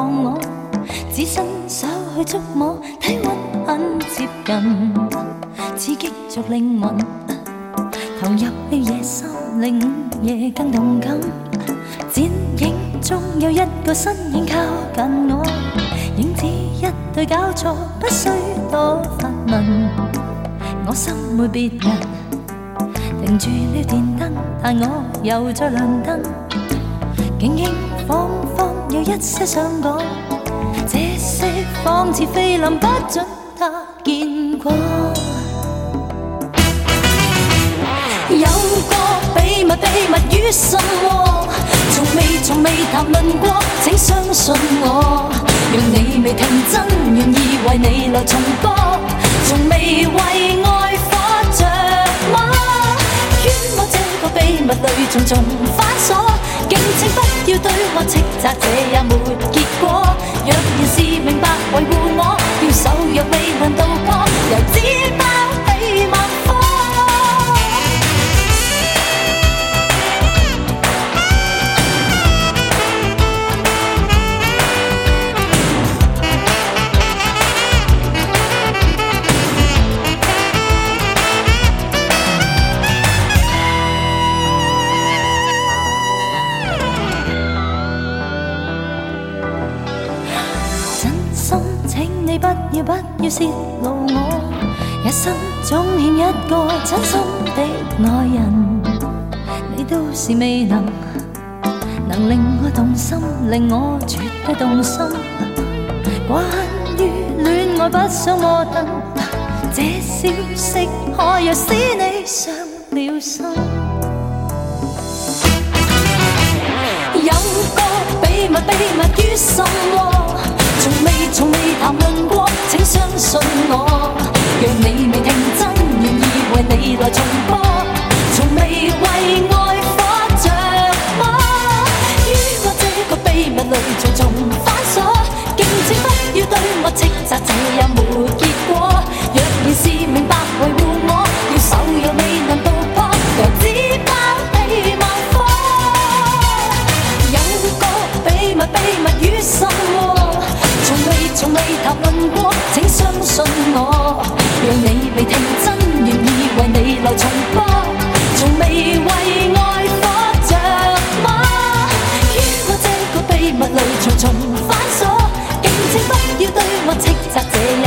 望我，只伸手去觸摸，體溫很接近，刺激着靈魂，投入了夜深，令午夜更動感。剪影中有一個身影靠近我，影子一對交錯，不需多發問。我心沒別人，停住了電燈，但我又在亮燈。竟竟恍恍有一些想講，這些仿似菲林，不准他見過。有個秘密與什麼？從未談論過，請相信我。若你未聽真，願意為你來重播。從未為愛火着魔，於我這個秘密裏重重反鎖。敬請不要對我斥責，這也沒結果。若然是明白維護我，要守約未能渡過，由紙包起萬科。不要泄露我，一生總欠一個真心的愛人。你都是未能令我動心，令我絕對動心。關於戀愛不想摩登，這消息可有使你傷了心？有個秘密於什麼？從未談論過，請相信我。若你未聽真，願意為你來重播。從未為愛火着魔，於我這個秘密裏重重反鎖。敬請不要對我斥責，這也沒結果。若然是明白維護我，要守約未能渡破，由紙包起萬科。有個秘密與什麼？從未談論過，請相信我。若你未聽真，願意為你來重播。從未為愛火着魔，於我這個秘密裏重重反鎖。敬請不要對我斥責，這